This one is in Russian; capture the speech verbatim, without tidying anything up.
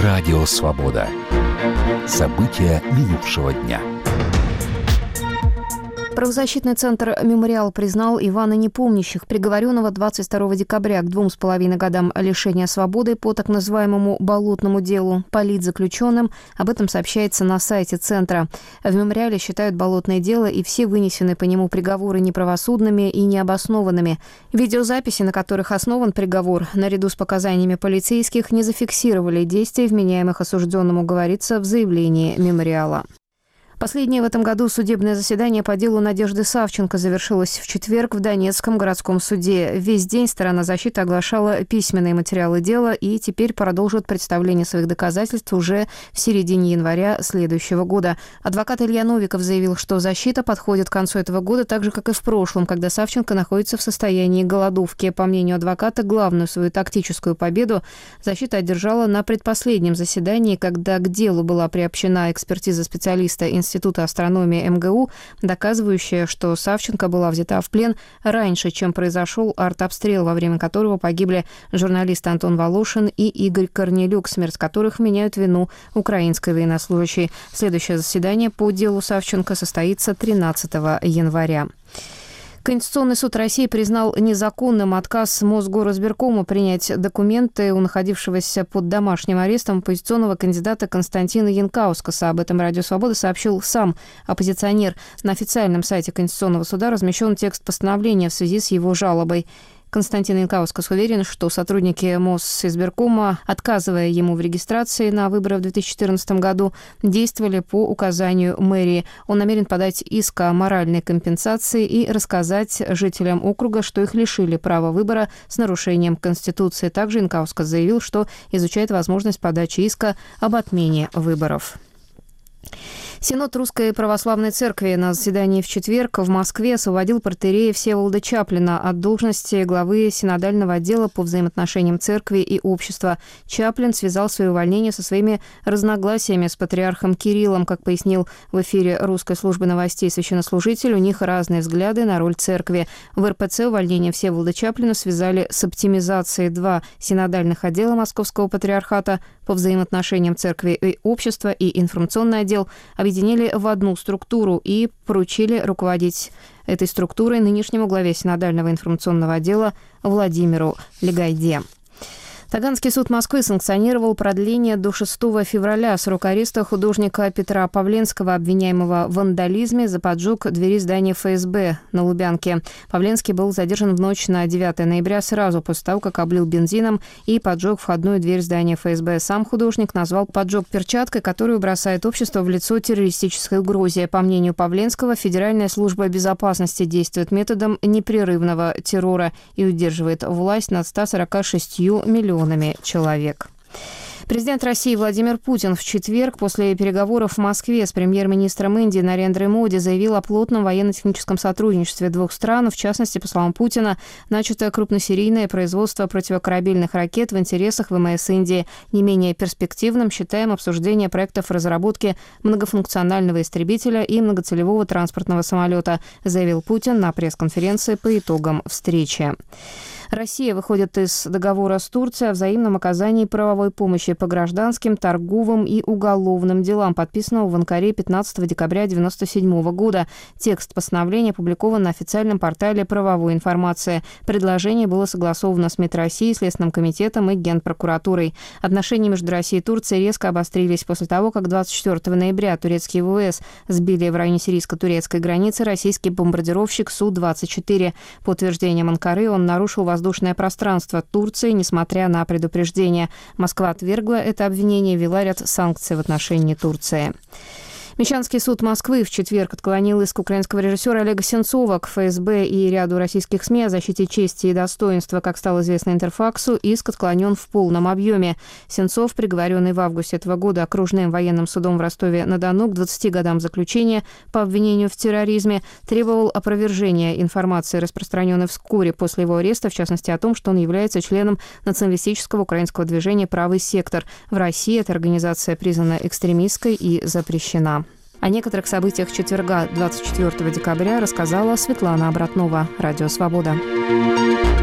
Радио «Свобода». События минувшего дня. Правозащитный центр «Мемориал» признал Ивана Непомнящих, приговоренного двадцать второго декабря к двум с половиной годам лишения свободы по так называемому «болотному делу» политзаключенным. Об этом сообщается на сайте центра. В «Мемориале» считают болотное дело и все вынесенные по нему приговоры неправосудными и необоснованными. Видеозаписи, на которых основан приговор, наряду с показаниями полицейских, не зафиксировали действий вменяемых осужденному, говорится в заявлении «Мемориала». Последнее в этом году судебное заседание по делу Надежды Савченко завершилось в четверг в Донецком городском суде. Весь день сторона защиты оглашала письменные материалы дела и теперь продолжит представление своих доказательств уже в середине января следующего года. Адвокат Илья Новиков заявил, что защита подходит к концу этого года так же, как и в прошлом, когда Савченко находится в состоянии голодовки. По мнению адвоката, главную свою тактическую победу защита одержала на предпоследнем заседании, когда к делу была приобщена экспертиза специалиста Института астрономии эм гэ у, доказывающая, что Савченко была взята в плен раньше, чем произошел артобстрел, во время которого погибли журналисты Антон Волошин и Игорь Корнелюк, смерть которых меняют вину украинской военнослужащей. Следующее заседание по делу Савченко состоится тринадцатого января. Конституционный суд России признал незаконным отказ Мосгоризбиркома принять документы у находившегося под домашним арестом оппозиционного кандидата Константина Янкаускаса. Об этом Радио Свобода сообщил сам оппозиционер. На официальном сайте Конституционного суда размещен текст постановления в связи с его жалобой. Константин Янкаускас уверен, что сотрудники Мосизбиркома, отказывая ему в регистрации на выборы в две тысячи четырнадцатом году, действовали по указанию мэрии. Он намерен подать иск о моральной компенсации и рассказать жителям округа, что их лишили права выбора с нарушением Конституции. Также Янкаускас заявил, что изучает возможность подачи иска об отмене выборов. Синод Русской Православной Церкви на заседании в четверг в Москве освободил протоиерея Всеволода Чаплина от должности главы синодального отдела по взаимоотношениям церкви и общества. Чаплин связал свое увольнение со своими разногласиями с патриархом Кириллом. Как пояснил в эфире Русской службы новостей священнослужитель, у них разные взгляды на роль церкви. В эр пэ цэ увольнение Всеволода Чаплина связали с оптимизацией два синодальных отдела Московского патриархата по взаимоотношениям церкви и общества и информационный отдел объединили в одну структуру и поручили руководить этой структурой нынешнему главе синодального информационного отдела Владимиру Легайде. Таганский суд Москвы санкционировал продление до шестого февраля срока ареста художника Петра Павленского, обвиняемого в вандализме за поджог двери здания эф эс бэ на Лубянке. Павленский был задержан в ночь на девятое ноября сразу после того, как облил бензином и поджег входную дверь здания эф эс бэ. Сам художник назвал поджог перчаткой, которую бросает общество в лицо террористической угрозе. По мнению Павленского, Федеральная служба безопасности действует методом непрерывного террора и удерживает власть над ста сорока шестью миллионами человек. Президент России Владимир Путин в четверг после переговоров в Москве с премьер-министром Индии Нарендрой Моди заявил о плотном военно-техническом сотрудничестве двух стран. В частности, по словам Путина, начато крупносерийное производство противокорабельных ракет в интересах вэ эм эс Индии. Не менее перспективным считаем обсуждение проектов разработки многофункционального истребителя и многоцелевого транспортного самолета, заявил Путин на пресс-конференции по итогам встречи. Россия выходит из договора с Турцией о взаимном оказании правовой помощи по гражданским, торговым и уголовным делам, подписанного в Анкаре пятнадцатого декабря девяносто седьмого года. Текст постановления опубликован на официальном портале правовой информации. Предложение было согласовано с МИД России, Следственным комитетом и Генпрокуратурой. Отношения между Россией и Турцией резко обострились после того, как двадцать четвёртого ноября турецкие вэ вэ эс сбили в районе сирийско-турецкой границы российский бомбардировщик Су двадцать четыре. По утверждениям Анкары, он нарушил воздушное пространство Турции, несмотря на предупреждение. Москва отвергла это обвинение и ввела ряд санкций в отношении Турции. Мещанский суд Москвы в четверг отклонил иск украинского режиссера Олега Сенцова к эф эс бэ и ряду российских СМИ о защите чести и достоинства. Как стало известно Интерфаксу, иск отклонен в полном объеме. Сенцов, приговоренный в августе этого года окружным военным судом в Ростове-на-Дону к двадцати годам заключения по обвинению в терроризме, требовал опровержения информации, распространенной вскоре после его ареста, в частности о том, что он является членом националистического украинского движения «Правый сектор». В России эта организация признана экстремистской и запрещена. О некоторых событиях четверга, двадцать четвёртого декабря, рассказала Светлана Обратнова. Радио «Свобода».